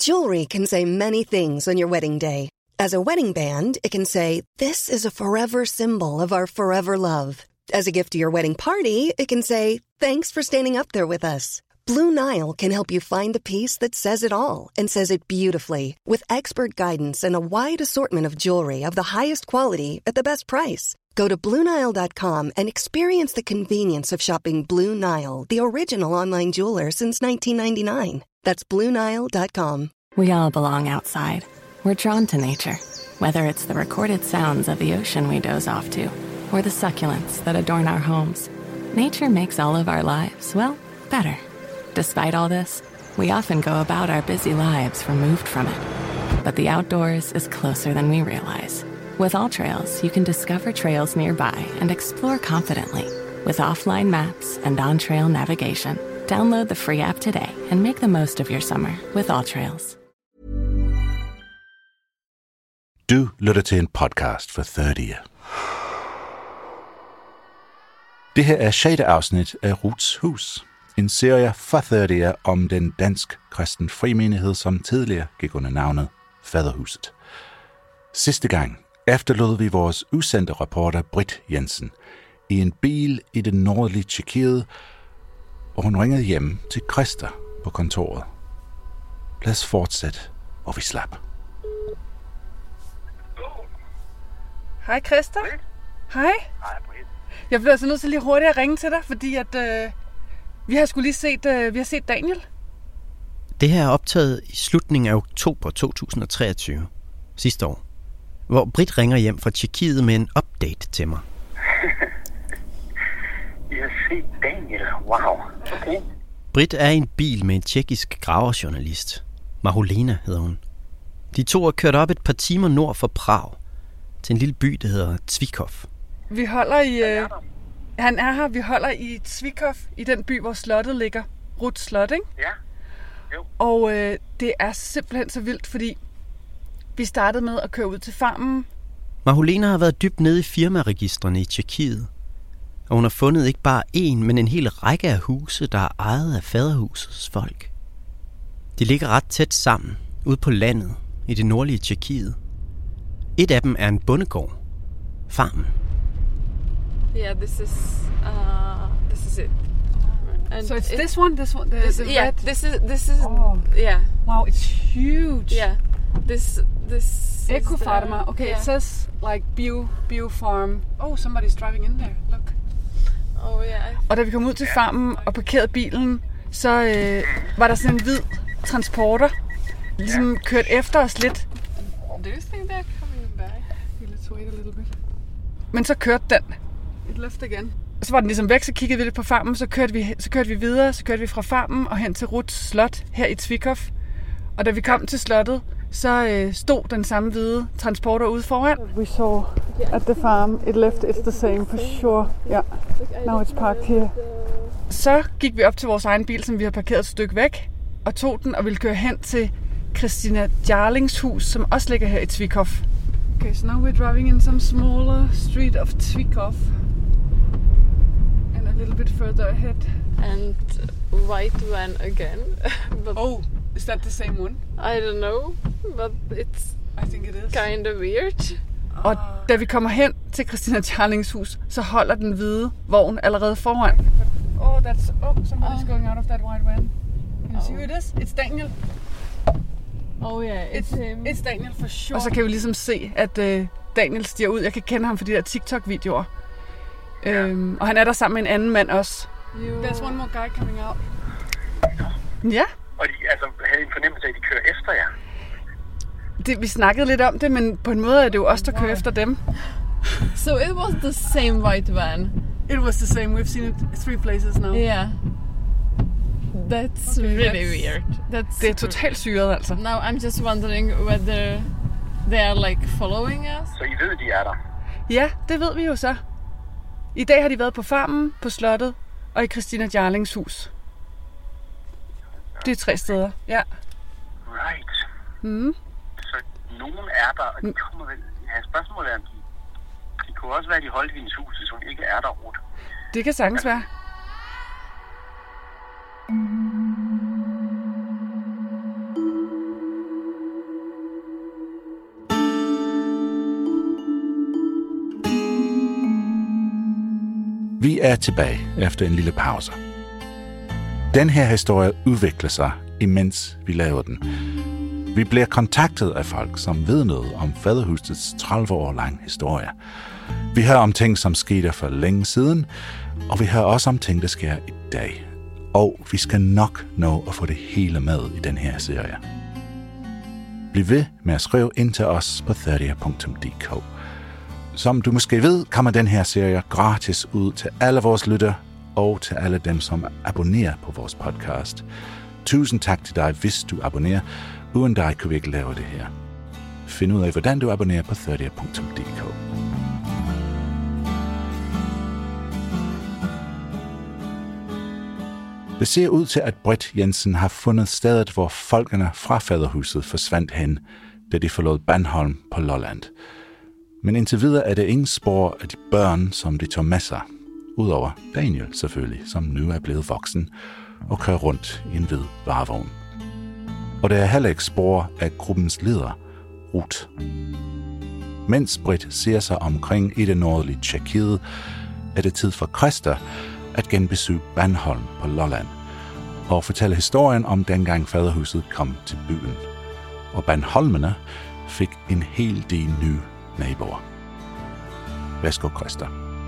Jewelry can say many things on your wedding day. As a wedding band, it can say, "This is a forever symbol of our forever love." As a gift to your wedding party, it can say, "Thanks for standing up there with us." Blue Nile can help you find the piece that says it all and says it beautifully, with expert guidance and a wide assortment of jewelry of the highest quality at the best price. Go to BlueNile.com and experience the convenience of shopping Blue Nile, the original online jeweler since 1999. That's BlueNile.com. We all belong outside. We're drawn to nature, whether it's the recorded sounds of the ocean we doze off to, or the succulents that adorn our homes. Nature makes all of our lives, well, better. Despite all this, we often go about our busy lives removed from it. But the outdoors is closer than we realize. With AllTrails, you can discover trails nearby and explore confidently. With offline maps and on-trail navigation, download the free app today and make the most of your summer with AllTrails. Du lytter til en podcast for 30'er. Det her er 6. afsnit af Ruths Hus. En serie for 30'er om den dansk kristen frimenighed, som tidligere gik under navnet Faderhuset. Sidste gang efterlod vi vores udsendte reporter Britt Jensen i en bil i det nordlige Tjekkiet, og hun ringede hjem til Christer på kontoret. Lad os fortsætte, hvor vi slap. Hej Christer. Hej. Hej Britt. Jeg bliver altså nødt til lige hurtigt at ringe til dig, fordi at vi har sgu lige set Daniel. Det her er optaget i slutningen af oktober 2023, sidste år, hvor Britt ringer hjem fra Tjekkiet med en update til mig. Jeg har set Daniel. Wow. Okay. Britt er i en bil med en tjekkisk graverjournalist. Marholena hedder hun. De to er kørt op et par timer nord for Prag, til en lille by, der hedder Zvikov. Vi holder i... Han er her. Vi holder i Zvikov, i den by, hvor slottet ligger. Ruths slot, ikke? Ja. Jo. Og det er simpelthen så vildt, fordi vi startede med at køre ud til farmen. Marholena har været dybt nede i firmaregistrene i Tjekkiet. Og hun har fundet ikke bare en, men en hel række af huse, der er ejet af faderhusets folk. De ligger ret tæt sammen, ude på landet, i det nordlige Tjekkiet. Et af dem er en bondegård. Farmen. Yeah, this is it. And So it's this one. This red? this is Oh. yeah. Wow, it's huge. Yeah. This Ecofarma. Okay, yeah. It says like bio farm. Oh, somebody's driving in there. Look. Oh yeah. Og da vi kom ud til farmen og parkerede bilen, så var der sådan en hvid transporter, ligesom kørt efter os lidt. Do you think they're coming back? Let's wait a little bit. Men så kørte den. It left again. Så var den ligesom væk, så kiggede vi lidt på farmen, så kørte vi videre, så kørte vi fra farmen og hen til Ruths slot her i Zvikov. Og da vi kom til slottet, så stod den samme hvide transporter ude foran. We saw at the farm, it left, it's the same for sure. Yeah, now it's parked here. Så gik vi op til vores egen bil, som vi har parkeret et stykke væk, og tog den og ville køre hen til Christina Jarlings hus, som også ligger her i Zvikov. Okay, so now we're driving in some smaller street of Zvikov. And a little bit further ahead. And white van again. But Oh, is that the same one? I don't know, but it's I think it is. kind of weird. Og da vi kommer hen til Christina Jarlings hus, så holder den hvide vogn allerede foran. Oh, somebody's going out of that white van. Can you see who it is? It's Daniel. Oh yeah, it's him. It's Daniel for sure. Og så kan vi ligesom se, at Daniel stiger ud. Jeg kan kende ham fra de der TikTok-videoer. Og han er der sammen med en anden mand også. There's one more guy coming out. Ja. Og de havde en fornemmelse af, at de kører efter jer. Vi snakkede lidt om det, men på en måde er det jo os, der kører efter dem. So it was the same white van. It was the same. We've seen it 3 places now. Yeah. That's really weird. Det er totalt syret, altså. Now I'm just wondering whether they are like following us. Så I ved, de er der? Ja, det ved vi jo så. I dag har de været på farmen, på slottet og i Christina Jarlings hus. Det er 3 steder, ja. Right. Mm. Så nogen er der, og de kommer vel... Ja, spørgsmålet er, om de kunne også være, at de holdt i hendes hus, hvis hun ikke er der, Ruth. Det kan sagtens være. Vi er tilbage efter en lille pause. Den her historie udvikler sig, imens vi laver den. Vi bliver kontaktet af folk, som ved noget om Faderhusets 30 år lang historie. Vi hører om ting, som skete for længe siden, og vi hører også om ting, der sker i dag. Og vi skal nok nå at få det hele med i den her serie. Bliv ved med at skrive ind til os på 30.dk. Som du måske ved, kommer den her serie gratis ud til alle vores lyttere og til alle dem, som abonnerer på vores podcast. Tusind tak til dig, hvis du abonnerer. Uden dig kunne vi ikke lave det her. Find ud af, hvordan du abonnerer på 30.dk. Det ser ud til, at Britt Jensen har fundet stedet, hvor folkene fra Faderhuset forsvandt hen, da de forlod Bandholm på Lolland. Men indtil videre er det ingen spor af de børn, som de tog med sig. Udover Daniel selvfølgelig, som nu er blevet voksen og kører rundt i en hvid varevogn. Og der er heller ikke spor af gruppens leder, Ruth. Mens Britt ser sig omkring i det nordlige Tjekkiet, er det tid for Christa at genbesøge Bandholm på Lolland og fortælle historien om dengang Faderhuset kom til byen. Og Bandholmene fik en hel del nye naboer. Værsgo, Christa.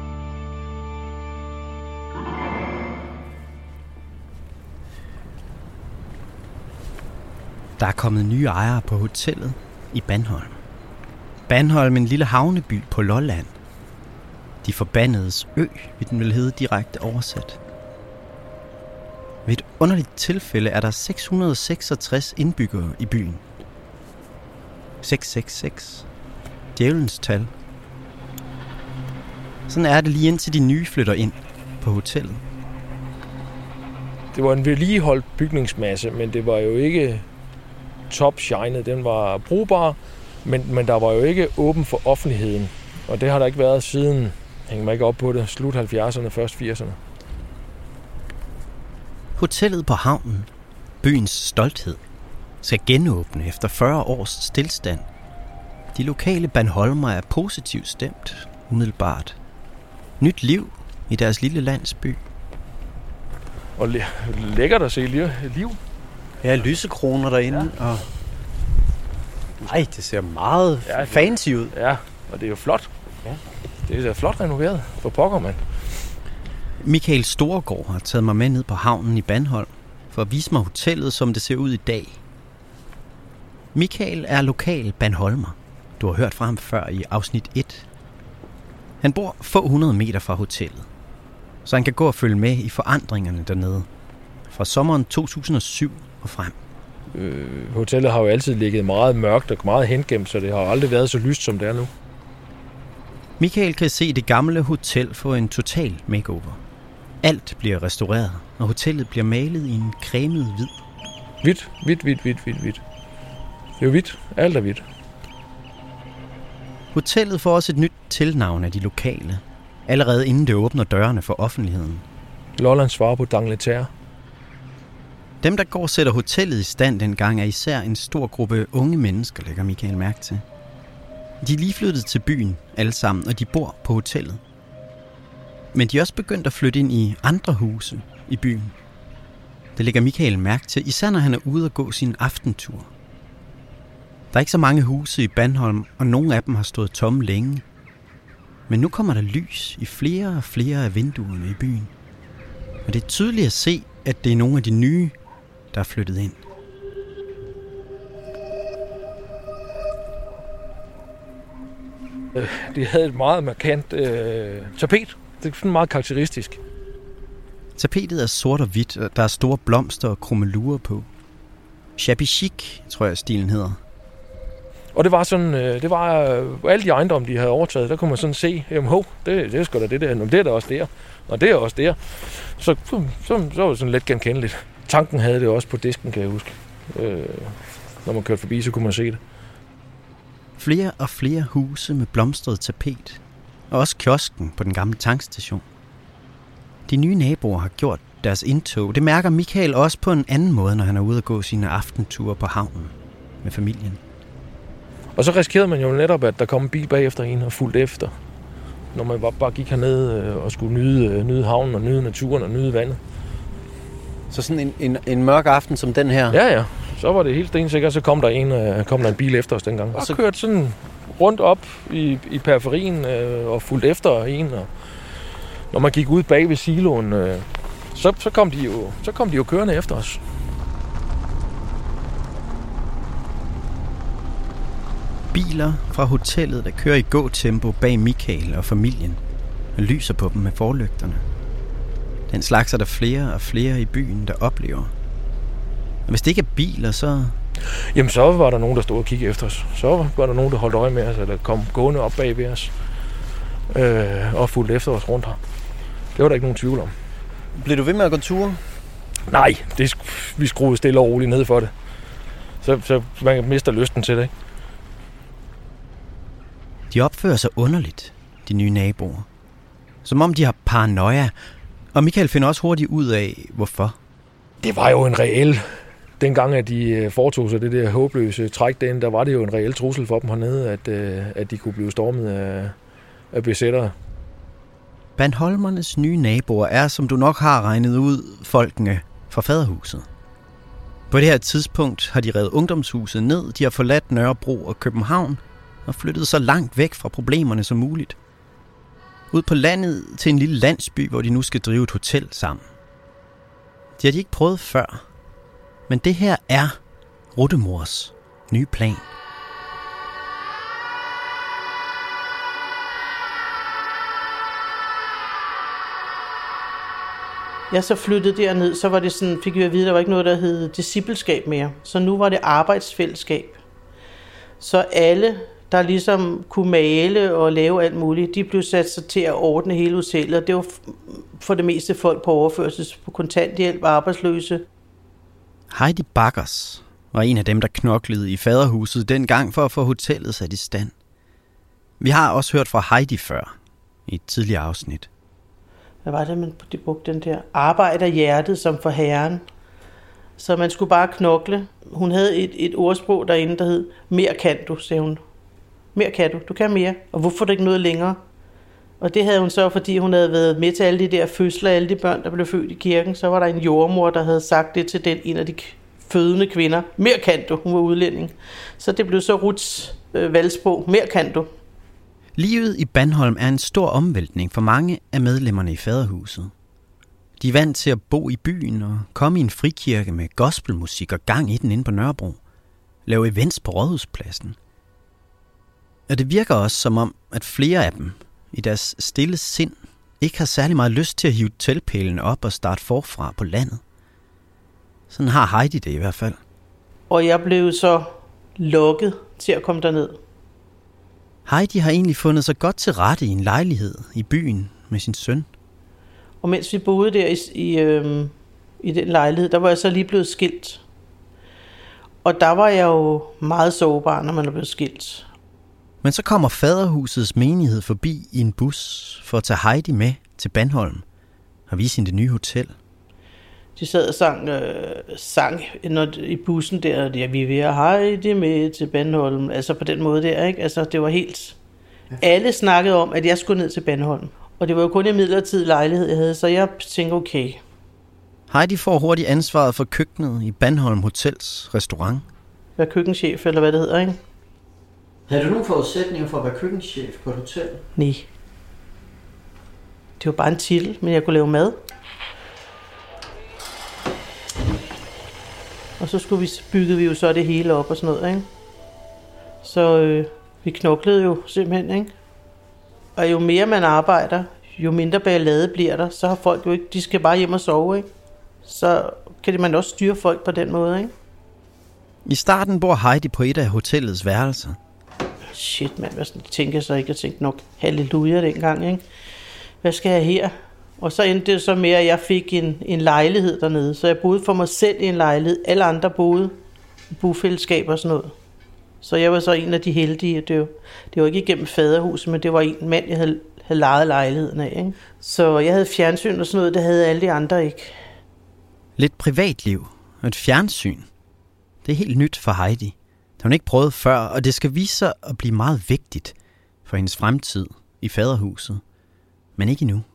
Der er kommet nye ejere på hotellet i Bandholm. Bandholm, en lille havneby på Lolland. De forbandedes ø, vil den vel hedde direkte oversat. Ved et underligt tilfælde er der 666 indbyggere i byen. 666. Djævelens tal. Sådan er det lige indtil de nye flytter ind på hotellet. Det var en vedligeholdt bygningsmasse, men det var jo ikke top-shined. Den var brugbar, men der var jo ikke åben for offentligheden. Og det har der ikke været siden, hænger mig ikke op på det, slut 70'erne, først 80'erne. Hotellet på havnen, byens stolthed, skal genåbne efter 40 års stilstand. De lokale bandholmer er positivt stemt, umiddelbart. Nyt liv i deres lille landsby. Og lækkert at se liv. Ja, lysekroner derinde. Ja. Og... Ej, det ser meget fancy ud. Ja, og det er jo flot. Ja. Det er flot renoveret. For pokker, mand. Michael Storegård har taget mig med ned på havnen i Bandholm for at vise mig hotellet, som det ser ud i dag. Michael er lokal bandholmer. Du har hørt fra ham før i afsnit 1. Han bor få 100 meter fra hotellet, så han kan gå og følge med i forandringerne dernede. Fra sommeren 2007 og frem. Hotellet har jo altid ligget meget mørkt og meget hengemt, så det har aldrig været så lyst, som det er nu. Michael kan se det gamle hotel få en total makeover. Alt bliver restaureret, og hotellet bliver malet i en cremet hvid. Hvidt. Det er jo hvidt. Alt er hvidt. Hotellet får også et nyt tilnavn af de lokale, allerede inden det åbner dørene for offentligheden. Lolland svarer på Dangleterre. Dem, der går og sætter hotellet i stand dengang, er især en stor gruppe unge mennesker, lægger Michael mærke til. De er lige flyttet til byen, alle sammen, og de bor på hotellet. Men de er også begyndt at flytte ind i andre huse i byen. Det lægger Michael mærke til, især når han er ude og gå sin aftentur. Der er ikke så mange huse i Bandholm, og nogle af dem har stået tomme længe. Men nu kommer der lys i flere og flere af vinduerne i byen. Og det er tydeligt at se, at det er nogle af de nye, der er flyttet ind. De havde et meget markant tapet. Det er sådan meget karakteristisk. Tapetet er sort og hvidt, og der er store blomster og krummelurer på. Shabby chic, tror jeg stilen hedder. Og det var sådan, det var alle de ejendomme, de havde overtaget, der kunne man sådan se, det er sgu da det der, det er der også der, og det er også der. Så var det sådan lidt genkendeligt. Tanken havde det også på disken, kan jeg huske. Når man kørte forbi, så kunne man se det. Flere og flere huse med blomstret tapet, og også kiosken på den gamle tankstation. De nye naboer har gjort deres indtog. Det mærker Michael også på en anden måde, når han er ude at gå sine aftenture på havnen med familien. Og så riskerede man jo netop, at der kom en bil bagefter en og fulgte efter. når man bare gik hernede og skulle nyde havnen og nyde naturen og nyde vandet. Så sådan en mørk aften som den her? Ja. Så var det helt stensikkert, så kom der en bil efter os dengang. Og så kørte sådan rundt op i periferien og fulgte efter en. Og når man gik ud bag ved siloen, så kom de jo kørende efter os. Biler fra hotellet, der kører i gåtempo bag Michael og familien, og lyser på dem med forlygterne. Den slags er der flere og flere i byen, der oplever. Og hvis det ikke er biler, så... Jamen, så var der nogen, der stod og kiggede efter os. Så var der nogen, der holdt øje med os, eller kom gående op bag ved os, og fulgte efter os rundt her. Det var der ikke nogen tvivl om. Blev du ved med at gå ture? Nej, vi skruede stille og roligt ned for det. Så man mister lysten til det, ikke? De opfører sig underligt, de nye naboer. Som om de har paranoia. Og Michael finder også hurtigt ud af, hvorfor. Det var jo en reel... Dengang, at de foretog sig det der håbløse træk derinde, der var det jo en reel trussel for dem hernede, at de kunne blive stormet af besættere. Bandholmernes nye naboer er, som du nok har regnet ud, folkene fra Faderhuset. På det her tidspunkt har de revet ungdomshuset ned, de har forladt Nørrebro og København og flyttet så langt væk fra problemerne som muligt. Ud på landet til en lille landsby, hvor de nu skal drive et hotel sammen. Det har de ikke prøvet før. Men det her er Ruttemors nye plan. Jeg så flyttede derned, så var det sådan, fik vi at vide, at der var ikke noget, der hed discipleskab mere. Så nu var det arbejdsfællesskab. Så alle, der ligesom kunne male og lave alt muligt, de blev sat sig til at ordne hele hotellet. Det var for det meste folk på overførsel, på kontanthjælp, arbejdsløse. Heidi Bakkers var en af dem, der knoklede i Faderhuset dengang for at få hotellet sat i stand. Vi har også hørt fra Heidi før, i et tidligere afsnit. Hvad var det, de brugte den der? Arbejder hjertet som for herren. Så man skulle bare knokle. Hun havde et ordsprog derinde, der hed, mere kan du, sagde hun. Mere kan du, du kan mere. Og hvorfor er det ikke noget længere? Og det havde hun så, fordi hun havde været med til alle de der fødsler, alle de børn, der blev født i kirken. Så var der en jordmor, der havde sagt det til en af de fødende kvinder. Mere kan du, hun var udlænding. Så det blev så Ruths valgsprog. Mere kan du. Livet i Bandholm er en stor omvæltning for mange af medlemmerne i Faderhuset. De er vant til at bo i byen og komme i en frikirke med gospelmusik og gang i den inde på Nørrebro. Lave events på Rådhuspladsen. Og det virker også som om, at flere af dem i deres stille sind ikke har særlig meget lyst til at hive teltpælene op og starte forfra på landet. Sådan har Heidi det i hvert fald. Og jeg blev så lukket til at komme derned. Heidi har egentlig fundet sig godt til rette i en lejlighed i byen med sin søn. Og mens vi boede der i den lejlighed, der var jeg så lige blevet skilt. Og der var jeg jo meget sårbar, når man er blevet skilt. Men så kommer Faderhusets menighed forbi i en bus for at tage Heidi med til Bandholm og vise hende det nye hotel. De sad og sang i bussen der, ja, vi vil have Heidi med til Bandholm. Altså på den måde der, ikke? Altså det var helt... Alle snakkede om, at jeg skulle ned til Bandholm. Og det var jo kun en midlertidig lejlighed, jeg havde, så jeg tænkte, okay. Heidi får hurtigt ansvaret for køkkenet i Bandholm Hotels restaurant. Være køkkenchef, eller hvad det hedder, ikke? Havde du nogle forudsætninger for at være køkkenchef på et hotel? Nej. Det var bare en titel, men jeg kunne lave mad. Og så byggede vi jo så det hele op og sådan noget, ikke? Så vi knoklede jo simpelthen, ikke? Og jo mere man arbejder, jo mindre ballade bliver der, så har folk jo ikke, de skal bare hjem og sove, ikke? Så kan man også styre folk på den måde, ikke? I starten bor Heidi på et af hotellets værelser. Shit, mand, hvad tænker jeg så ikke? Jeg tænkte nok, halleluja dengang, ikke? Hvad skal jeg her? Og så endte det så med, at jeg fik en lejlighed dernede. Så jeg boede for mig selv i en lejlighed. Alle andre boede i bofællesskab og sådan noget. Så jeg var så en af de heldige. Det var ikke igennem Faderhuset, men det var en mand, jeg havde lejet lejligheden af, ikke? Så jeg havde fjernsyn og sådan noget, det havde alle de andre ikke. Lidt privatliv og et fjernsyn. Det er helt nyt for Heidi. Det har hun ikke prøvet før, og det skal vise sig at blive meget vigtigt for hendes fremtid i faderhuset, men ikke endnu.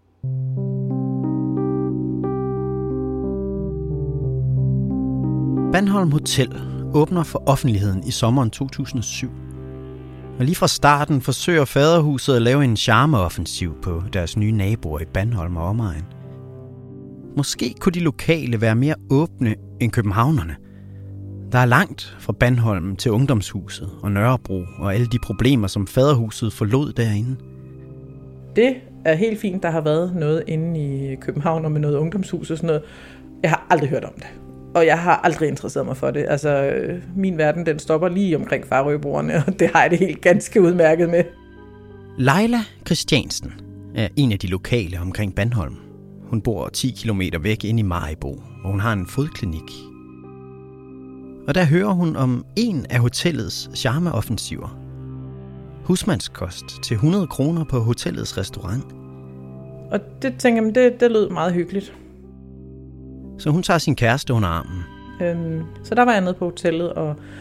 Bandholm Hotel åbner for offentligheden i sommeren 2007. Og lige fra starten forsøger faderhuset at lave en charmeoffensiv på deres nye naboer i Bandholm og omegn. Måske kunne de lokale være mere åbne end københavnerne. Der er langt fra Bandholm til Ungdomshuset og Nørrebro og alle de problemer, som faderhuset forlod derinde. Det er helt fint, der har været noget inde i København og med noget ungdomshus og sådan noget. Jeg har aldrig hørt om det. Og jeg har aldrig interesseret mig for det. Altså, min verden, den stopper lige omkring Farøbroerne, og det har jeg det helt ganske udmærket med. Leila Christiansen er en af de lokale omkring Bandholm. Hun bor 10 kilometer væk inde i Maribo, hvor hun har en fodklinik. Og der hører hun om en af hotellets charmeoffensiver. Husmandskost til 100 kroner på hotellets restaurant. Og det tænker jeg, det lød meget hyggeligt. Så hun tager sin kæreste under armen. Så der var jeg nede på hotellet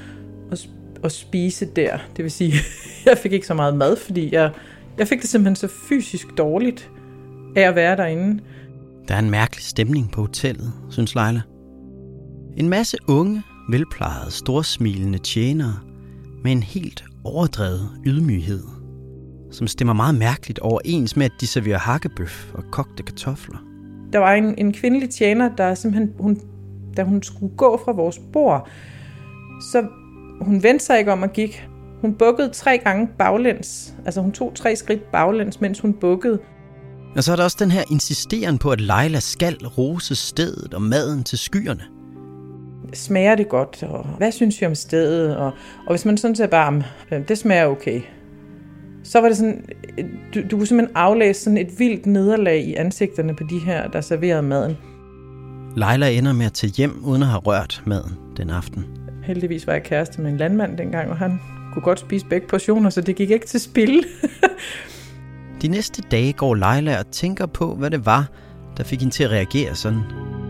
og spise der. Det vil sige, jeg fik ikke så meget mad, fordi jeg fik det simpelthen så fysisk dårligt af at være derinde. Der er en mærkelig stemning på hotellet, synes Leila. En masse unge, velplejede, storsmilende tjenere med en helt overdrevet ydmyghed, som stemmer meget mærkeligt overens med, at de serverer hakkebøf og kogte kartofler. Der var en kvindelig tjener, der simpelthen, da hun skulle gå fra vores bord, så hun vendte sig ikke om og gik. Hun bukkede 3 gange baglæns. Altså hun tog 3 skridt baglæns, mens hun bukkede. Og så er der også den her insisteren på, at Leila skal rose stedet og maden til skyerne. Smager det godt, og hvad synes vi om stedet? Og hvis man sådan siger bare, det smager okay. Så var det sådan, du kunne simpelthen aflæse sådan et vildt nederlag i ansigterne på de her, der serverede maden. Leila ender med at tage hjem, uden at have rørt maden den aften. Heldigvis var jeg kæreste med en landmand dengang, og han kunne godt spise begge portioner, så det gik ikke til spilde. De næste dage går Leila og tænker på, hvad det var, der fik hende til at reagere sådan.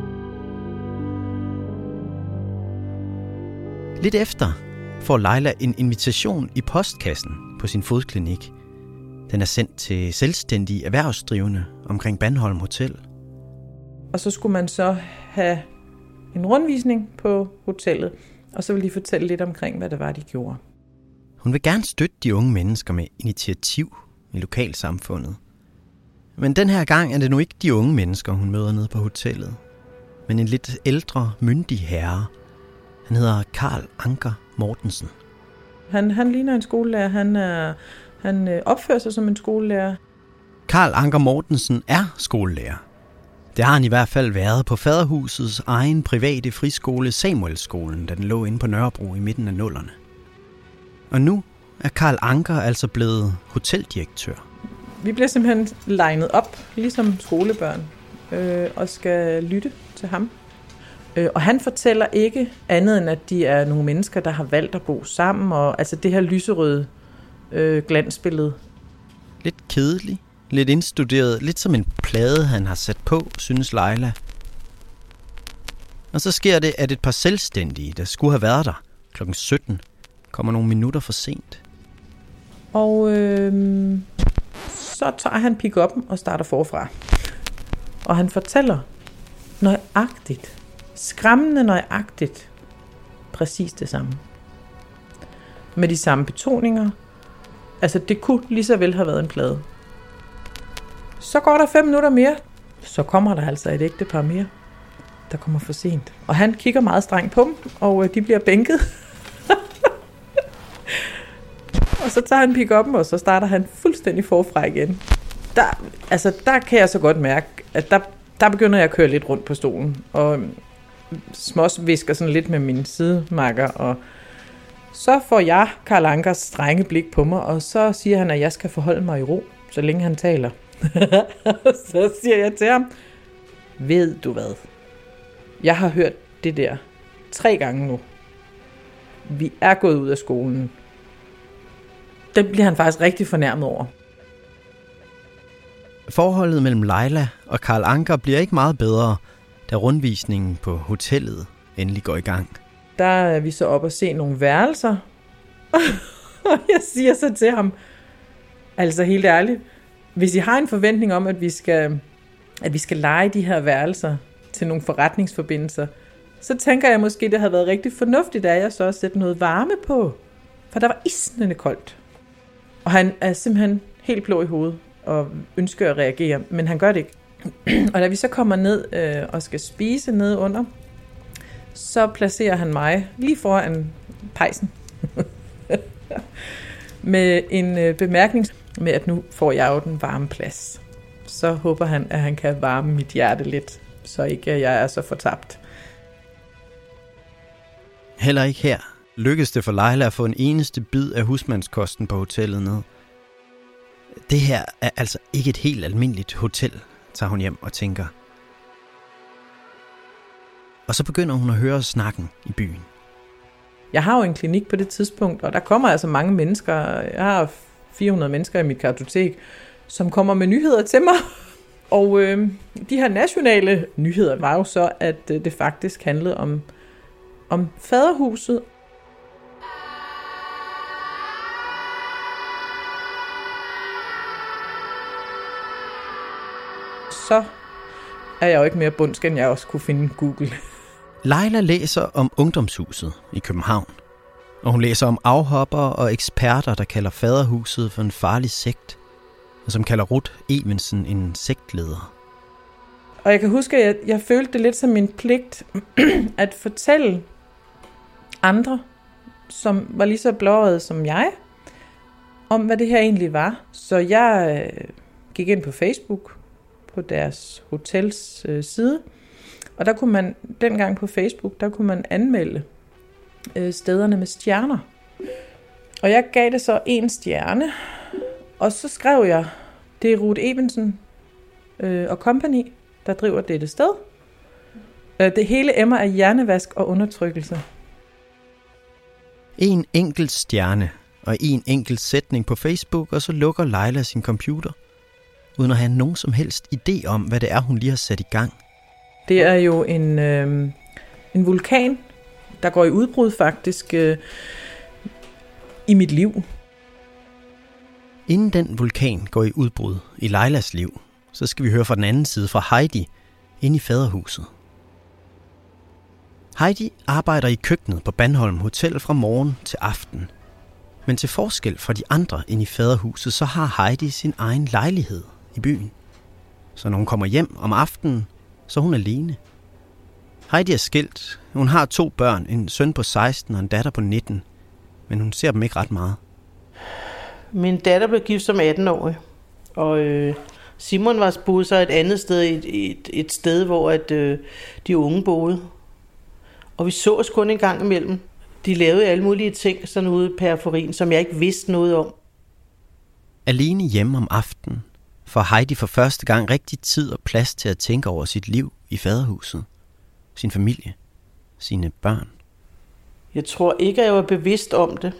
Lidt efter får Leila en invitation i postkassen på sin fodklinik. Den er sendt til selvstændige erhvervsdrivende omkring Bandholm Hotel. Og så skulle man så have en rundvisning på hotellet, og så ville de fortælle lidt omkring, hvad det var, de gjorde. Hun vil gerne støtte de unge mennesker med initiativ i lokalsamfundet. Men den her gang er det nu ikke de unge mennesker, hun møder nede på hotellet, men en lidt ældre, myndig herre. Han hedder Carl Anker Mortensen. Han ligner en skolelærer. Han opfører sig som en skolelærer. Carl Anker Mortensen er skolelærer. Det har han i hvert fald været på faderhusets egen private friskole Samuelsskolen, da den lå inde på Nørrebro i midten af 00'erne. Og nu er Carl Anker altså blevet hoteldirektør. Vi bliver simpelthen legnet op, ligesom skolebørn, og skal lytte til ham. Og han fortæller ikke andet end, at de er nogle mennesker, der har valgt at bo sammen, og altså det her lyserøde glansbillede. Lidt kedelig, lidt indstuderet, lidt som en plade, han har sat på, synes Leila. Og så sker det, at et par selvstændige, der skulle have været der kl. 17, kommer nogle minutter for sent. Og så tager han pick-up'en og starter forfra. Og han fortæller nøjagtigt, skræmmende nøjagtigt, præcis det samme. Med de samme betoninger. Altså det kunne lige så vel have været en plade. Så går der 5 minutter mere. Så kommer der altså et ægtepar mere, der kommer for sent. Og han kigger meget strengt på dem, og de bliver bænket. Og så tager han pick-up'en, og så starter han fuldstændig forfra igen. Der kan jeg så godt mærke, at der begynder jeg at køre lidt rundt på stolen. Og småsvisker sådan lidt med mine sidemakker. Og så får jeg Carl Ankers strenge blik på mig, og så siger han, at jeg skal forholde mig i ro, så længe han taler. Så siger jeg til ham, ved du hvad? Jeg har hørt det der 3 gange nu. Vi er gået ud af skolen. Det bliver han faktisk rigtig fornærmet over. Forholdet mellem Leila og Carl Anker bliver ikke meget bedre, da rundvisningen på hotellet endelig går i gang. Der er vi så op og se nogle værelser. Og jeg siger så til ham, Altså helt ærligt, hvis I har en forventning om, at vi skal leje de her værelser til nogle forretningsforbindelser, så tænker jeg måske, det havde været rigtig fornuftigt, at jeg så også sætte noget varme på. For der var isnende koldt. Og han er simpelthen helt blå i hovedet og ønsker at reagere, men han gør det ikke. Og da vi så kommer ned og skal spise nede under, så placerer han mig lige foran pejsen. Med en bemærkning med, at nu får jeg jo den varme plads. Så håber han, at han kan varme mit hjerte lidt, så ikke jeg er så fortabt. Heller ikke her lykkedes det for Leila at få en eneste bid af husmandskosten på hotellet ned. Det her er altså ikke et helt almindeligt hotel, tager hun hjem og tænker. Og så begynder hun at høre snakken i byen. Jeg har jo en klinik på det tidspunkt, og der kommer altså mange mennesker. Jeg har 400 mennesker i mit kartotek, som kommer med nyheder til mig. Og de her nationale nyheder var jo så, at det faktisk handlede om faderhuset. Så er jeg jo ikke mere bundsk, end jeg også kunne finde Google. Leila læser om ungdomshuset i København. Og hun læser om afhoppere og eksperter, der kalder faderhuset for en farlig sekt. Og som kalder Ruth Evensen en sektleder. Og jeg kan huske, at jeg følte det lidt som min pligt at fortælle andre, som var lige så blåøjede som jeg, om hvad det her egentlig var. Så jeg gik ind på Facebook, på deres hotels side, og der kunne man, dengang på Facebook, der kunne man anmelde stederne med stjerner. Og jeg gav det så 1 stjerne, og så skrev jeg, det er Ruth Evensen og Company, der driver dette sted. Det hele emmer af hjernevask og undertrykkelse. En enkelt stjerne og en enkelt sætning på Facebook, og så lukker Leila sin computer, uden at have nogen som helst idé om, hvad det er, hun lige har sat i gang. Det er jo en vulkan, der går i udbrud faktisk i mit liv. Inden den vulkan går i udbrud i Leilas liv, så skal vi høre fra den anden side fra Heidi inde i faderhuset. Heidi arbejder i køkkenet på Bandholm Hotel fra morgen til aften. Men til forskel fra de andre inde i faderhuset, så har Heidi sin egen lejlighed i byen. Så når hun kommer hjem om aftenen, så er hun alene. Heidi er skilt. Hun har 2 børn, en søn på 16 og en datter på 19. Men hun ser dem ikke ret meget. Min datter blev gift som 18-årig. Og Simon var boet så et andet sted, et sted, hvor de unge boede. Og vi så os kun en gang imellem. De lavede alle mulige ting sådan ude i periferien, som jeg ikke vidste noget om. Alene hjemme om aftenen får Heidi for første gang rigtig tid og plads til at tænke over sit liv i faderhuset. Sin familie. Sine børn. Jeg tror ikke, at jeg var bevidst om det.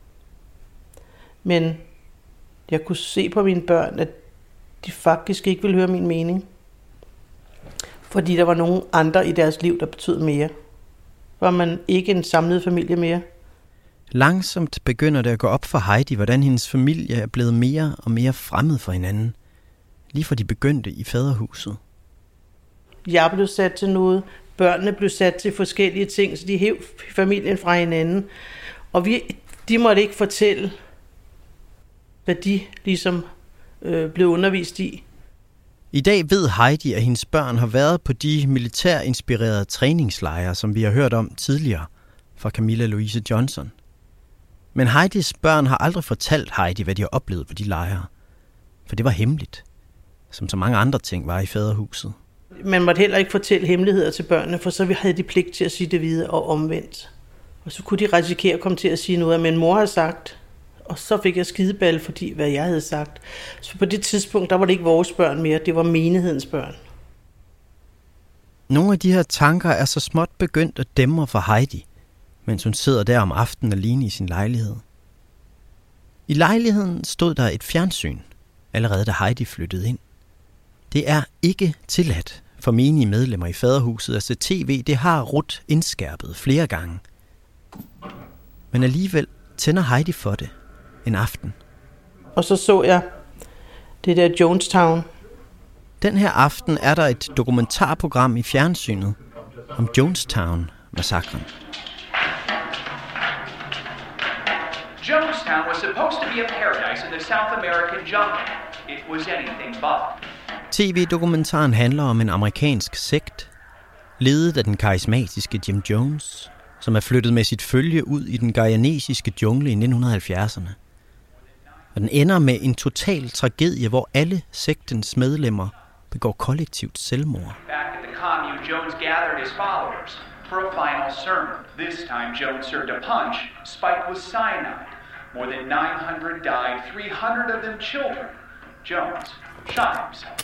Men jeg kunne se på mine børn, at de faktisk ikke ville høre min mening. Fordi der var nogen andre i deres liv, der betød mere. Var man ikke en samlet familie mere. Langsomt begynder det at gå op for Heidi, hvordan hendes familie er blevet mere og mere fremmed for hinanden. Lige fra de begyndte i faderhuset. Jeg blev sat til noget. Børnene blev sat til forskellige ting, så de hæv familien fra hinanden. Og de måtte ikke fortælle, hvad de ligesom blev undervist i. I dag ved Heidi, at hendes børn har været på de militærinspirerede træningslejre, som vi har hørt om tidligere fra Camilla Louise Johnson. Men Heidis børn har aldrig fortalt Heidi, hvad de har oplevet på de lejre. For det var hemmeligt, som så mange andre ting var i faderhuset. Man måtte heller ikke fortælle hemmeligheder til børnene, for så havde de pligt til at sige det videre og omvendt. Og så kunne de risikere at komme til at sige noget, at min mor havde sagt. Og så fik jeg skideballe, fordi hvad jeg havde sagt. Så på det tidspunkt, der var det ikke vores børn mere, det var menighedens børn. Nogle af de her tanker er så småt begyndt at dæmre for Heidi, mens hun sidder der om aftenen alene i sin lejlighed. I lejligheden stod der et fjernsyn, allerede da Heidi flyttede ind. Det er ikke tilladt for menige medlemmer i faderhuset at se tv, det har Ruth indskærpet flere gange. Men alligevel tænder Heidi for det en aften. Og så jeg det der Jonestown. Den her aften er der et dokumentarprogram i fjernsynet om Jonestown-massakren. Jonestown was supposed to be a paradise in the South American jungle. It was anything but. TV-dokumentaren handler om en amerikansk sekt, ledet af den karismatiske Jim Jones, som er flyttet med sit følge ud i den guyanesiske jungle i 1970'erne. Og den ender med en total tragedie, hvor alle sektens medlemmer begår kollektivt selvmord. Back at the commune, Jones gathered his followers for a final sermon. This time Jones served a punch spiked with cyanide. More than 900 died, 300 of them children. Jones shot himself.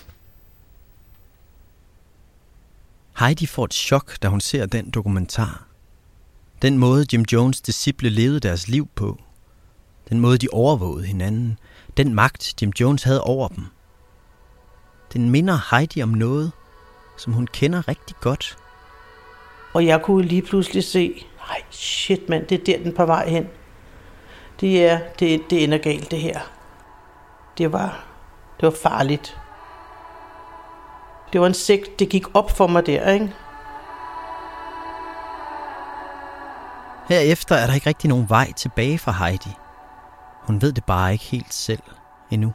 Heidi får et chok, da hun ser den dokumentar. Den måde Jim Jones' disciple levede deres liv på. Den måde de overvågede hinanden. Den magt Jim Jones havde over dem. Den minder Heidi om noget, som hun kender rigtig godt. Og jeg kunne lige pludselig se, nej shit mand, det er der den på vej hen. Det ender galt det her. Det var farligt. Det var en sekt, det gik op for mig der, ikke? Herefter er der ikke rigtig nogen vej tilbage for Heidi. Hun ved det bare ikke helt selv endnu.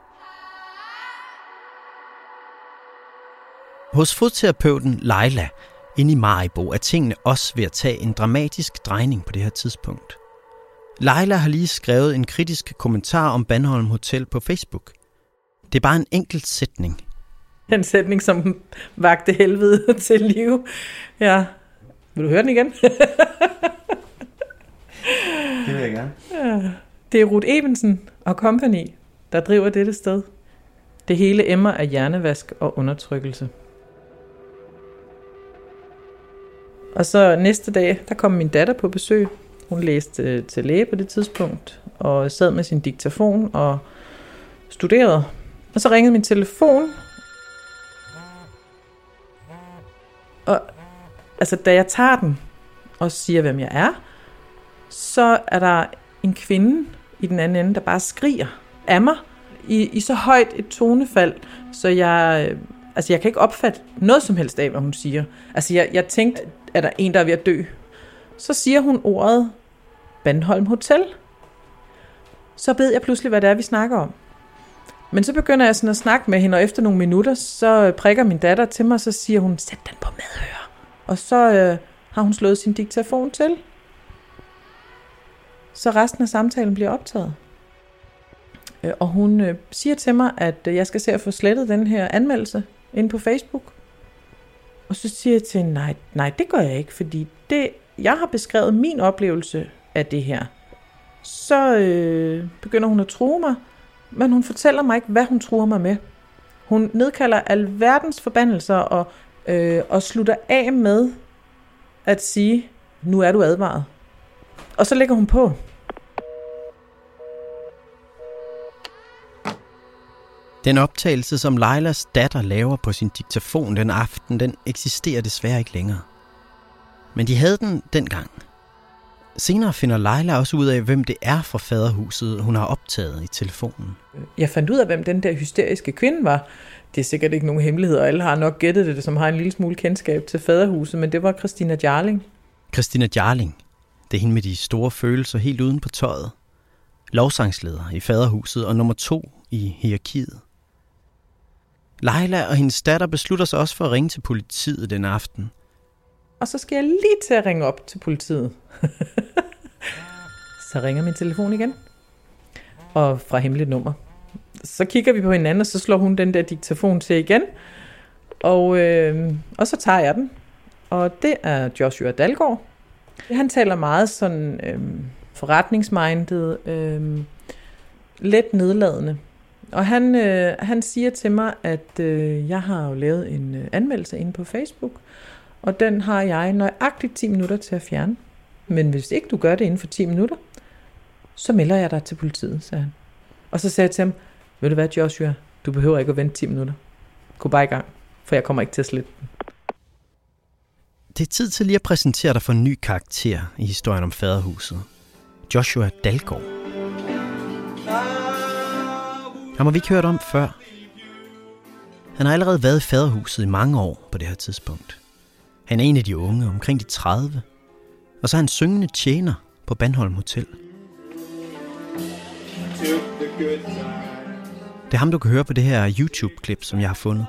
Hos fodterapeuten Leila inde i Maribo er tingene også ved at tage en dramatisk drejning på det her tidspunkt. Leila har lige skrevet en kritisk kommentar om Bandholm Hotel på Facebook. Det er bare en enkelt sætning. Den sætning, som vagte helvede til liv. Ja. Vil du høre den igen? Det vil jeg gerne. Ja. Det er Ruth Evensen og company, der driver dette sted. Det hele emmer af hjernevask og undertrykkelse. Og så næste dag, der kom min datter på besøg. Hun læste til læge på det tidspunkt, og sad med sin diktafon og studerede. Og så ringede min telefon. Og altså, da jeg tager den og siger, hvem jeg er, så er der en kvinde i den anden ende, der bare skriger af mig i så højt et tonefald, så jeg kan ikke opfatte noget som helst af, hvad hun siger. Altså, jeg tænkte, er der en, der er ved at dø? Så siger hun ordet Bandholm Hotel. Så ved jeg pludselig, hvad det er, vi snakker om. Men så begynder jeg sådan at snakke med hende, og efter nogle minutter, så prikker min datter til mig, så siger hun, sæt den på medhør. Og så har hun slået sin diktafon til. Så resten af samtalen bliver optaget. Og hun siger til mig, at jeg skal se at få slettet den her anmeldelse inde på Facebook. Og så siger jeg til hende, nej, det gør jeg ikke, fordi jeg har beskrevet min oplevelse af det her. Så begynder hun at true mig, men hun fortæller mig ikke, hvad hun truer mig med. Hun nedkalder alverdens forbandelser og slutter af med at sige, nu er du advaret. Og så lægger hun på. Den optagelse, som Leilas datter laver på sin diktafon den aften, den eksisterer desværre ikke længere. Men de havde den dengang. Senere finder Leila også ud af, hvem det er fra faderhuset, hun har optaget i telefonen. Jeg fandt ud af, hvem den der hysteriske kvinde var. Det er sikkert ikke nogen hemmelighed, og alle har nok gættet det, som har en lille smule kendskab til faderhuset, men det var Christina Jarling. Christina Jarling. Det er hende med de store følelser helt uden på tøjet. Lovsangsleder i faderhuset og nummer 2 i hierarkiet. Leila og hendes datter beslutter sig også for at ringe til politiet den aften. Og så skal jeg lige til at ringe op til politiet. Så ringer min telefon igen. Og fra hemmeligt nummer. Så kigger vi på hinanden, og så slår hun den der diktafon til igen. Og så tager jeg den. Og det er Joshua Dalgaard. Han taler meget sådan forretningsmindet, let nedladende. Og han siger til mig, at jeg har jo lavet en anmeldelse inde på Facebook, og den har jeg nøjagtigt 10 minutter til at fjerne. Men hvis ikke du gør det inden for 10 minutter, så melder jeg dig til politiet, sagde han. Og så sagde jeg til ham, ved du hvad Joshua, du behøver ikke at vente 10 minutter. Gå bare i gang, for jeg kommer ikke til at slette den. Det er tid til lige at præsentere dig for en ny karakter i historien om faderhuset. Joshua Dalgaard. Ham har vi ikke hørt om før. Han har allerede været i faderhuset i mange år på det her tidspunkt. Han er en af de unge, omkring de 30. Og så er han syngende tjener på Bandholm Hotel. Det er ham, du kan høre på det her YouTube-klip, som jeg har fundet.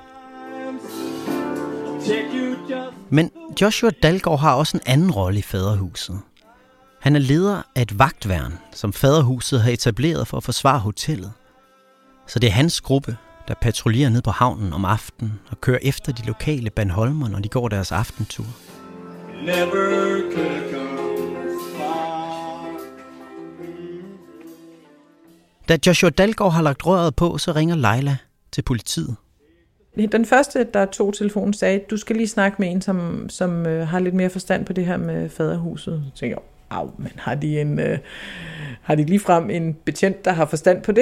Men Joshua Dalgaard har også en anden rolle i faderhuset. Han er leder af et vagtværn, som faderhuset har etableret for at forsvare hotellet. Så det er hans gruppe, der patruljerer ned på havnen om aftenen og kører efter de lokale bandholmer, når de går deres aftentur. Da Joshua Dalgaard har lagt røret på, så ringer Leila til politiet. Den første, der tog telefonen, sagde, du skal lige snakke med en, som har lidt mere forstand på det her med faderhuset. Så tænkte jeg, men har de ligefrem en betjent, der har forstand på det?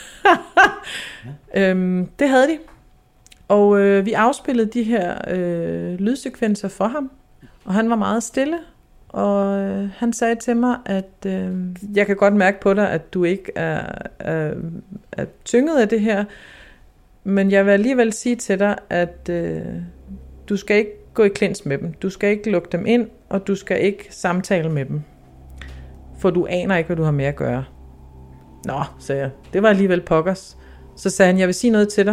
Det havde de. Og vi afspillede de her lydsekvenser for ham, og han var meget stille. Og han sagde til mig, at jeg kan godt mærke på dig, at du ikke er tynget af det her, men jeg vil alligevel sige til dig, at du skal ikke gå i klins med dem. Du skal ikke lukke dem ind, og du skal ikke samtale med dem. For du aner ikke, hvad du har med at gøre. Nå, sagde jeg. Det var alligevel pokkers. Så sagde han, jeg vil sige noget til dig.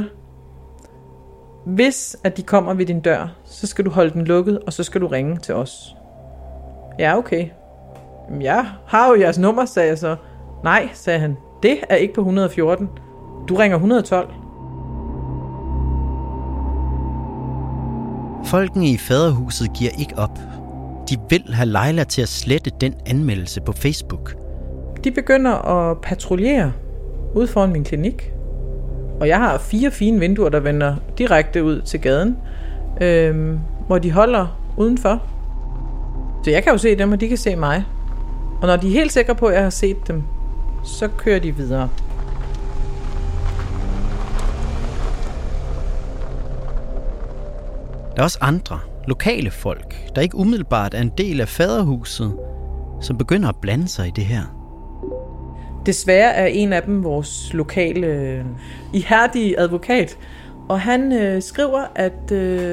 Hvis at de kommer ved din dør, så skal du holde den lukket, og så skal du ringe til os. Ja, okay. Jeg har jo jeres nummer, sagde jeg så. Nej, sagde han. Det er ikke på 114. Du ringer 112. Folkene i faderhuset giver ikke op. De vil have Leila til at slette den anmeldelse på Facebook. De begynder at patruljere ude foran min klinik. Og jeg har 4 fine vinduer, der vender direkte ud til gaden, hvor de holder udenfor. Så jeg kan jo se dem, og de kan se mig. Og når de er helt sikre på, at jeg har set dem, så kører de videre. Der er også andre, lokale folk, der ikke umiddelbart er en del af faderhuset, som begynder at blande sig i det her. Desværre er en af dem vores lokale ihærdige advokat, og han skriver, at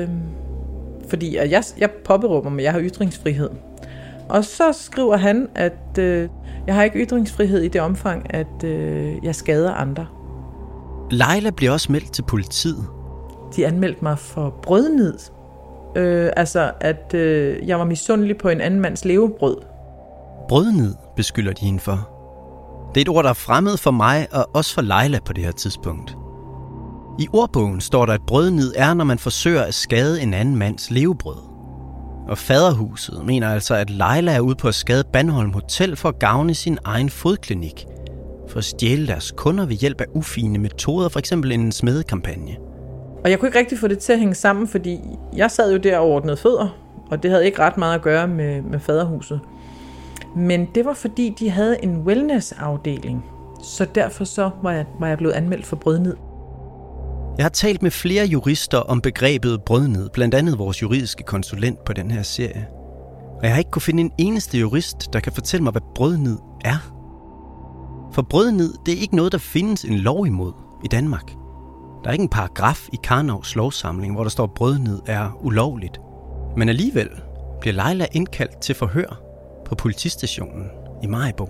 fordi jeg påberåber mig, at jeg har ytringsfrihed. Og så skriver han, at jeg har ikke ytringsfrihed i det omfang, at jeg skader andre. Leila bliver også meldt til politiet. De anmeldte mig for brødnid. Altså, at jeg var misundelig på en anden mands levebrød. Brødnid beskylder de hende for. Det er et ord, der er fremmed for mig og også for Leila på det her tidspunkt. I ordbogen står der, at brødnid er, når man forsøger at skade en anden mands levebrød. Og faderhuset mener altså, at Leila er ude på at skade Bandholm Hotel for at gavne sin egen fodklinik. For at stjæle deres kunder ved hjælp af ufine metoder, f.eks. en smedekampagne. Og jeg kunne ikke rigtig få det til at hænge sammen, fordi jeg sad jo der og ordnede fødder, og det havde ikke ret meget at gøre med faderhuset. Men det var fordi, de havde en wellness-afdeling, så derfor så var jeg blevet anmeldt for brødnid. Jeg har talt med flere jurister om begrebet brødnid, blandt andet vores juridiske konsulent på den her serie. Og jeg har ikke kunne finde en eneste jurist, der kan fortælle mig, hvad brødnid er. For brødnid, det er ikke noget, der findes en lov imod i Danmark. Der er ikke en paragraf i Karnovs lovsamling, hvor der står, at brødnid er ulovligt. Men alligevel bliver Leila indkaldt til forhør på politistationen i Maribo.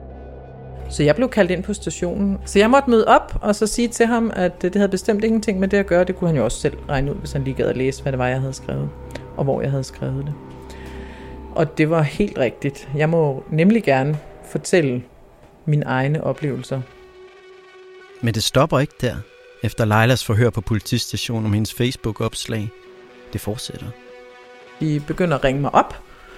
Så jeg blev kaldt ind på stationen. Så jeg måtte møde op og så sige til ham, at det havde bestemt ingenting med det at gøre. Det kunne han jo også selv regne ud, hvis han lige gad at læse, hvad det var, jeg havde skrevet, og hvor jeg havde skrevet det. Og det var helt rigtigt. Jeg må nemlig gerne fortælle mine egne oplevelser. Men det stopper ikke der. Efter Leilas forhør på politistationen om hendes Facebook-opslag. Det fortsætter. De begynder at ringe mig op.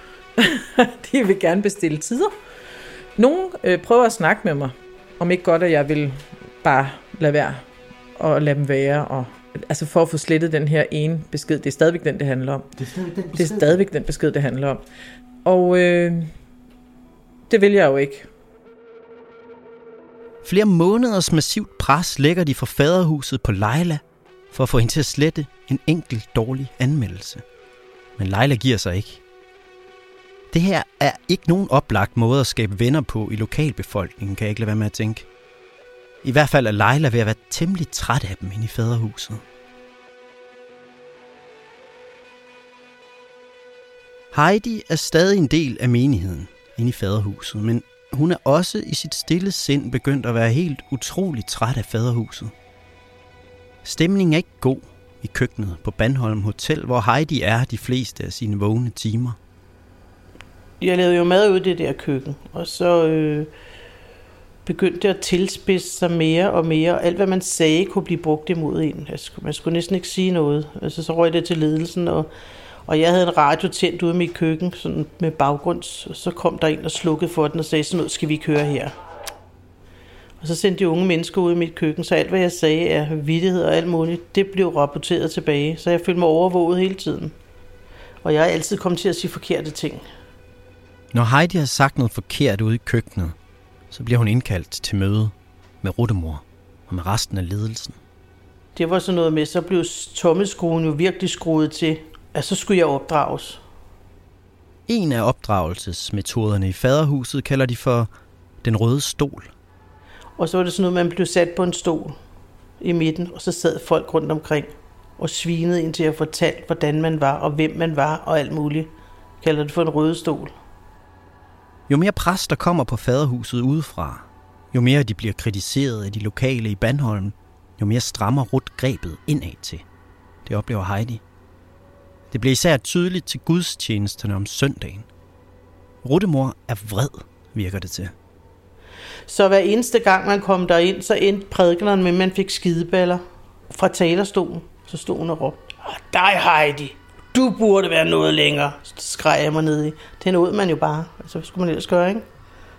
De vil gerne bestille tider. Nogle prøver at snakke med mig, om ikke godt, at jeg vil bare lade være og lade dem være. Og, altså for at få slettet den her ene besked. Det er stadigvæk den, det handler om. Det er stadigvæk den besked, det handler om. Og det vil jeg jo ikke. Flere måneders massivt pres lægger de fra faderhuset på Leila for at få hende til at slette en enkelt dårlig anmeldelse. Men Leila giver sig ikke. Det her er ikke nogen oplagt måde at skabe venner på i lokalbefolkningen, kan jeg ikke lade være med at tænke. I hvert fald er Leila ved at være temmelig træt af dem inde i faderhuset. Heidi er stadig en del af menigheden inde i faderhuset, men hun er også i sit stille sind begyndt at være helt utroligt træt af faderhuset. Stemningen er ikke god i køkkenet på Bandholm Hotel, hvor Heidi er de fleste af sine vågne timer. Jeg lavede jo mad ud i det der køkken, og så begyndte det at tilspidse sig mere og mere. Alt, hvad man sagde, kunne blive brugt imod en. Man skulle næsten ikke sige noget. Altså, så røg det til ledelsen, og jeg havde en radio tændt ude i mit køkken sådan med baggrund. Så kom der en og slukkede for den og sagde, sådan noget skal vi køre her. Og så sendte de unge mennesker ud i mit køkken, så alt, hvad jeg sagde af vittighed og alt muligt, det blev rapporteret tilbage. Så jeg følte mig overvåget hele tiden. Og jeg er altid kommet til at sige forkerte ting. Når Heidi har sagt noget forkert ude i køkkenet, så bliver hun indkaldt til møde med Ruttemor og med resten af ledelsen. Det var sådan noget med, så blev tommelskruen jo virkelig skruet til, at så skulle jeg opdrages. En af opdragelsesmetoderne i faderhuset kalder de for den røde stol. Og så var det sådan noget, man blev sat på en stol i midten, og så sad folk rundt omkring og svinede ind til at fortælle, hvordan man var og hvem man var og alt muligt. Kalder det for en røde stol. Jo mere pres der kommer på faderhuset udefra, jo mere de bliver kritiseret af de lokale i Bandholm, jo mere strammer Ruth grebet indad til. Det oplever Heidi. Det bliver især tydeligt til gudstjenesterne om søndagen. Ruttemor er vred, virker det til. Så hver eneste gang man kom derind, så endte prædikeneren med, at man fik skideballer fra talerstolen. Så stod hun og råbte, dig Heidi, du burde være noget længere, så skreg jeg mig ned i. Det nåede man jo bare. Altså, hvad skulle man ellers gøre, ikke?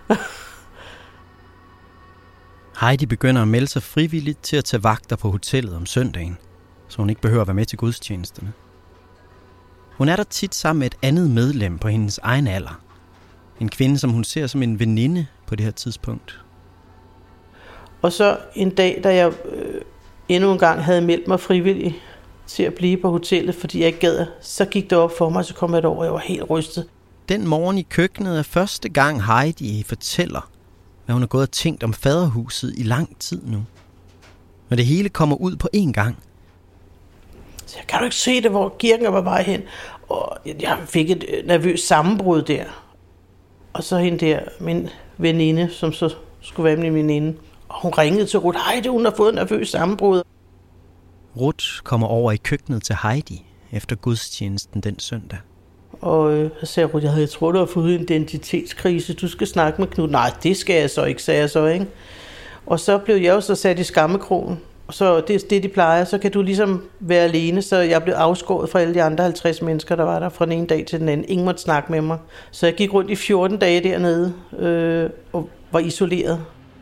Heidi begynder at melde sig frivilligt til at tage vagter på hotellet om søndagen, så hun ikke behøver at være med til gudstjenesterne. Hun er der tit sammen med et andet medlem på hendes egen alder. En kvinde, som hun ser som en veninde på det her tidspunkt. Og så en dag, da jeg endnu en gang havde meldt mig frivilligt til at blive på hotellet, fordi jeg ikke gad, så gik det op for mig, så kom jeg derover, og jeg var helt rystet. Den morgen i køkkenet er første gang Heidi fortæller, hvad hun har gået og tænkt om faderhuset i lang tid nu. Når det hele kommer ud på én gang. Så jeg kan du ikke se det, hvor kirken er på vej hen? Og jeg fik et nervøst sammenbrud der. Og så hende der, min veninde, som så skulle være min veninde. Og hun ringede til Ruth. Heidi, hun har fået et nervøst sammenbrud. Ruth kommer over i køkkenet til Heidi efter gudstjenesten den søndag. Og så sagde Ruth, jeg tror, du har fået en identitetskrise. Du skal snakke med Knud. Nej, det skal jeg så ikke, sagde jeg så, ikke? Og så blev jeg jo så sat i skammekrogen. Så det er det, de plejer. Så kan du ligesom være alene. Så jeg blev afskåret fra alle de andre 50 mennesker, der var der fra den ene dag til den anden. Ingen måtte snakke med mig. Så jeg gik rundt i 14 dage dernede og var isoleret.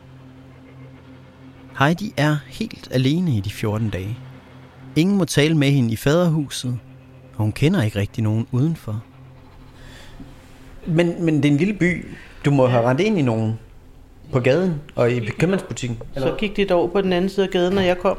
Heidi er helt alene i de 14 dage. Ingen må tale med hende i faderhuset, og hun kender ikke rigtig nogen udenfor. Men det er en lille by. Du må have rendt ind i nogen på gaden og i købmandsbutikken. Så gik det over på den anden side af gaden, når jeg kom.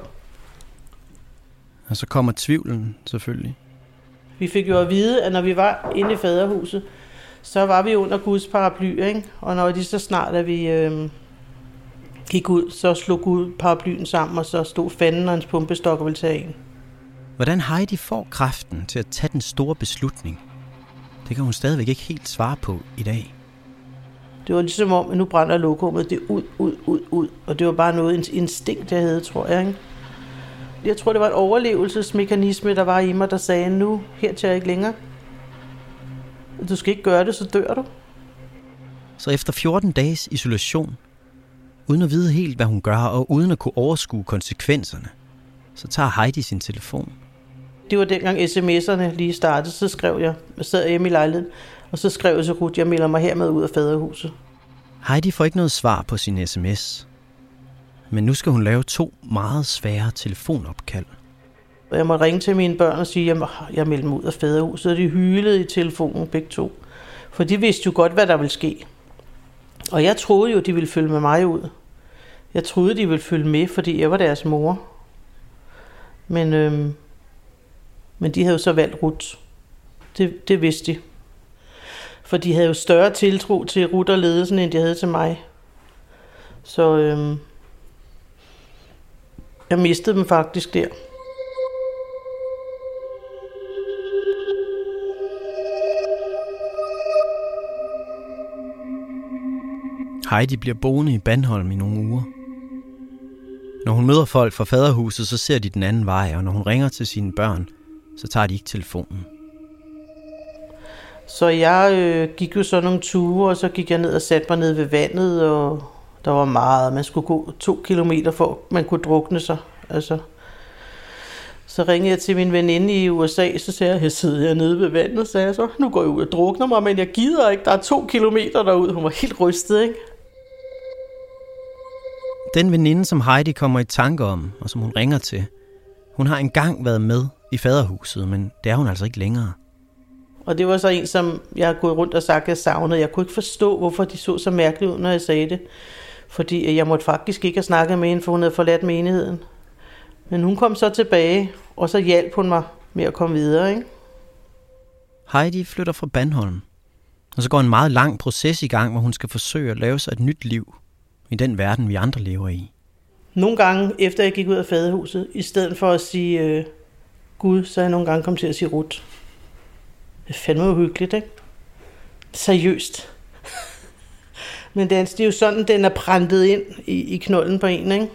Og så kommer tvivlen selvfølgelig. Vi fik jo at vide, at når vi var inde i faderhuset, så var vi under Guds paraply, ikke? Og når de så snart, at vi gik ud, så slog Gud paraplyen sammen, og så stod fanden og hans pumpestok og ville tage en. Hvordan Heidi får kraften til at tage den store beslutning, det kan hun stadigvæk ikke helt svare på i dag. Det var ligesom om, at nu brænder lokummet det ud. Og det var bare noget instinkt, jeg havde, tror jeg, ikke? Jeg tror, det var en overlevelsesmekanisme, der var i mig, der sagde, nu her til jeg ikke længere. Du skal ikke gøre det, så dør du. Så efter 14 dages isolation, uden at vide helt, hvad hun gør, og uden at kunne overskue konsekvenserne, så tager Heidi sin telefon. Det var dengang sms'erne lige startede, så skrev jeg sad hjemme i lejligheden, og så skrev jeg til Ruth, jeg melder mig hermed ud af faderhuset. Heidi får ikke noget svar på sin sms, men nu skal hun lave 2 meget svære telefonopkald. Jeg måtte ringe til mine børn og sige, at jeg meldte mig ud af faderhuset, og de hylede i telefonen begge to. For de vidste jo godt, hvad der ville ske. Og jeg troede jo, de ville følge med mig ud. Jeg troede, de ville følge med, fordi jeg var deres mor. Men de havde jo så valgt Ruth. Det vidste de. For de havde jo større tiltro til Ruth og ledelsen, end de havde til mig. Så Jeg mistede dem faktisk der. Heidi bliver boende i Bandholm i nogle uger. Når hun møder folk fra faderhuset, så ser de den anden vej, og når hun ringer til sine børn, så tager de ikke telefonen. Så jeg gik jo så nogle ture, og så gik jeg ned og satte mig ned ved vandet, og der var meget. Man skulle gå 2 kilometer, for man kunne drukne sig. Altså. Så ringede jeg til min veninde i USA, så sagde jeg sidder jeg nede ved vandet, sagde jeg så. Nu går jeg ud og drukner mig, men jeg gider ikke. Der er 2 kilometer derud. Hun var helt rystet, ikke? Den veninde, som Heidi kommer i tanke om, og som hun ringer til, hun har engang været med i faderhuset, men det er hun altså ikke længere. Og det var så en, som jeg har gået rundt og sagt, jeg savnede. Jeg kunne ikke forstå, hvorfor de så mærkeligt ud, når jeg sagde det. Fordi jeg måtte faktisk ikke have snakket med hende, for hun havde forladt menigheden. Men hun kom så tilbage, og så hjalp hun mig med at komme videre, ikke? Heidi flytter fra Bandholm, og så går en meget lang proces i gang, hvor hun skal forsøge at lave sig et nyt liv i den verden, vi andre lever i. Nogle gange, efter jeg gik ud af faderhuset, i stedet for at sige Gud, så er jeg nogle gange kommet til at sige Ruth. Det er fandme uhyggeligt, ikke? Seriøst. Men det er jo sådan, den er printet ind i knolden på en, ikke?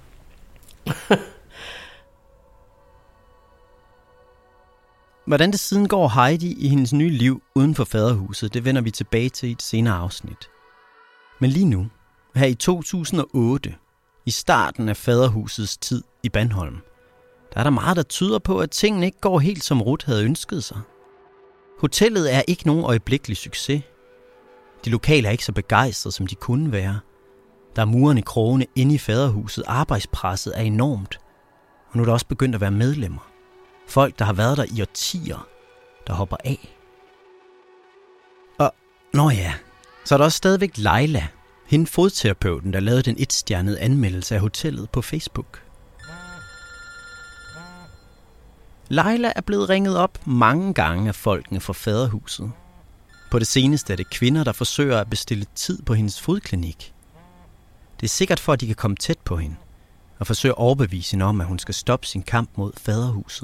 Hvordan det siden går Heidi i hendes nye liv uden for faderhuset, det vender vi tilbage til i et senere afsnit. Men lige nu, her i 2008, i starten af faderhusets tid i Bandholm, der er der meget, der tyder på, at tingene ikke går helt som Ruth havde ønsket sig. Hotellet er ikke nogen øjeblikkelig succes. De lokale er ikke så begejstrede, som de kunne være. Der er murene i krogene inde i faderhuset. Arbejdspresset er enormt. Og nu er der også begyndt at være medlemmer. Folk, der har været der i årtier, der hopper af. Og, så er der også stadigvæk Leila, hende fodterapeuten, der lavede den 1-stjernede anmeldelse af hotellet på Facebook. Leila er blevet ringet op mange gange af folkene fra faderhuset. På det seneste er det kvinder, der forsøger at bestille tid på hendes fodklinik. Det er sikkert for, at de kan komme tæt på hende og forsøge at overbevise hende om, at hun skal stoppe sin kamp mod faderhuset.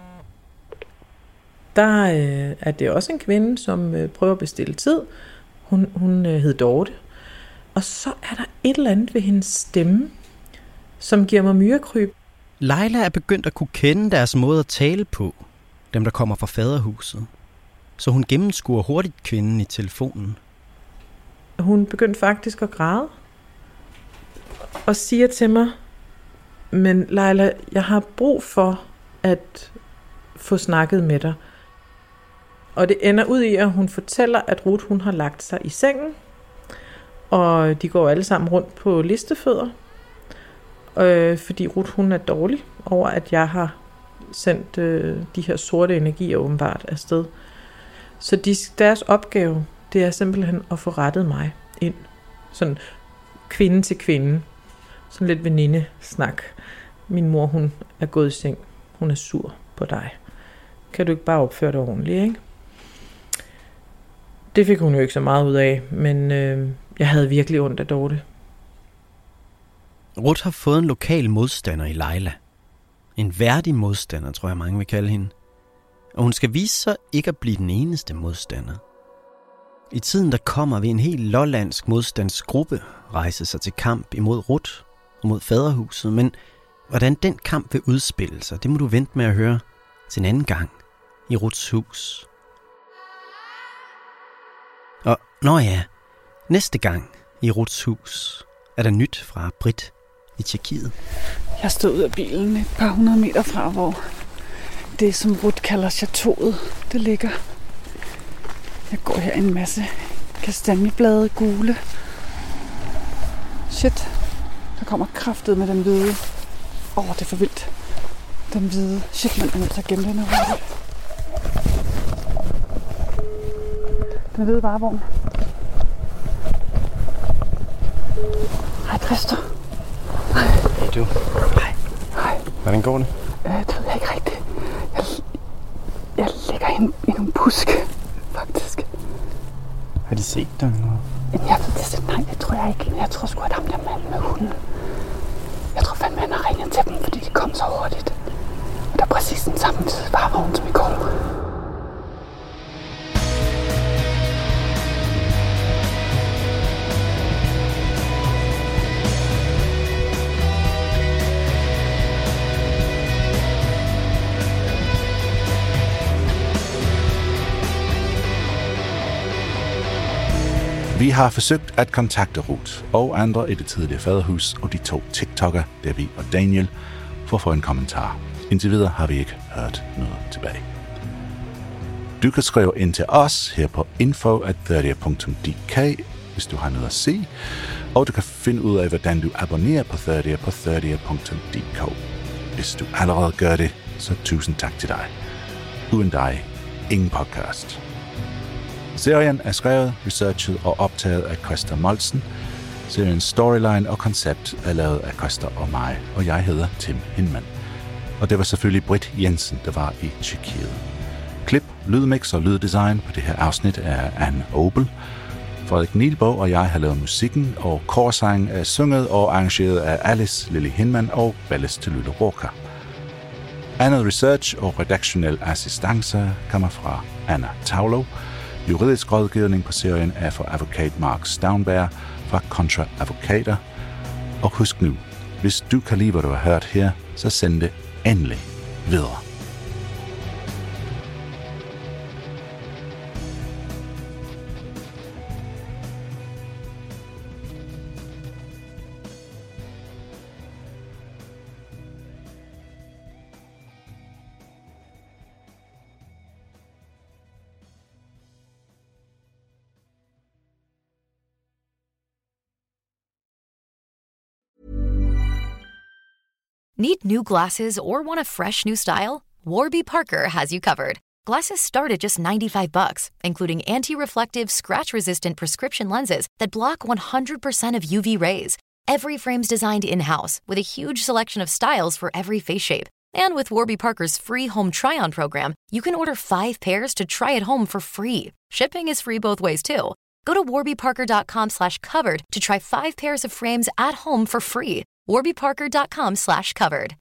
Der er det også en kvinde, som prøver at bestille tid. Hun hed Dorte. Og så er der et eller andet ved hendes stemme, som giver mig myrekryb. Leila er begyndt at kunne kende deres måde at tale på, dem der kommer fra faderhuset. Så hun gennemskuer hurtigt kvinden i telefonen. Hun begyndte faktisk at græde. Og siger til mig, men Leila, jeg har brug for at få snakket med dig. Og det ender ud i, at hun fortæller, at Ruth hun har lagt sig i sengen. Og de går alle sammen rundt på listefødder. Fordi Ruth hun er dårlig over, at jeg har sendt de her sorte energier åbenbart afsted. Så deres opgave, det er simpelthen at få rettet mig ind. Sådan kvinde til kvinde. Sådan lidt venindesnak. Min mor, hun er gået i seng. Hun er sur på dig. Kan du ikke bare opføre dig ordentligt, ikke? Det fik hun jo ikke så meget ud af, men jeg havde virkelig ondt af Dorte. Ruth har fået en lokal modstander i Leila. En værdig modstander, tror jeg mange vil kalde hende. Og hun skal vise sig ikke at blive den eneste modstander. I tiden der kommer vil en helt lollandsk modstandsgruppe rejse sig til kamp imod Ruth og mod faderhuset. Men hvordan den kamp vil udspille sig, det må du vente med at høre til en anden gang i Ruths hus. Og næste gang i Ruths hus er der nyt fra Britt i Tjekkiet. Jeg stod ud af bilen et par 100 meter fra, hvor det, som Ruth kalder chateauet, det ligger. Jeg går her en masse kastanjeblade, gule. Shit, der kommer kraftet med den hvide. Det er for vildt. Den hvide. Shit, man er nødt til at gemme den her hurtigt. Den hvide varevogn. Hej, Christer. Hej du. Hej. Hvordan går det? Det ved jeg ikke rigtigt. Jeg ligger i nogle buske, faktisk. Har de set dig eller noget? Nej, det tror jeg ikke. Jeg tror sgu, at ham der mand med hunden. Jeg tror fandme hen og ringede til dem, fordi de kom så hurtigt. Og der er præcis den samme varevogn som i går. Vi har forsøgt at kontakte Ruth og andre i det tidligere faderhus og de 2 TikTok'ere, Debbie og Daniel, for at få en kommentar. Indtil videre har vi ikke hørt noget tilbage. Du kan skrive ind til os her på info@30.dk, hvis du har noget at se, og du kan finde ud af, hvordan du abonnerer på 30 på 30.dk. Hvis du allerede gør det, så tusind tak til dig. Uden dig, ingen podcast. Serien er skrevet, researchet og optaget af Christa Moltzen. Seriens storyline og koncept er lavet af Christa og mig, og jeg hedder Tim Hinman. Og det var selvfølgelig Britt Jensen, der var i Tjekkiet. Klip, lydmix og lyddesign på det her afsnit er Anne Obel. Frederik Nielborg og jeg har lavet musikken, og korsangen er sunget og arrangeret af Alice Lily Hinman og Balles til Lylle Råker. Andet research og redaktionel assistance kommer fra Anna Taulo. Juridisk rådgivning på serien er for advokat Mark Staunberg fra Contra Advokater. Og husk nu, hvis du kan lide, hvad du har hørt her, så send det endelig videre. Need new glasses or want a fresh new style? Warby Parker has you covered. Glasses start at just $95, including anti-reflective, scratch-resistant prescription lenses that block 100% of UV rays. Every frame's designed in-house with a huge selection of styles for every face shape. And with Warby Parker's free home try-on program, you can order 5 pairs to try at home for free. Shipping is free both ways, too. Go to warbyparker.com/covered to try 5 pairs of frames at home for free. warbyparker.com/covered.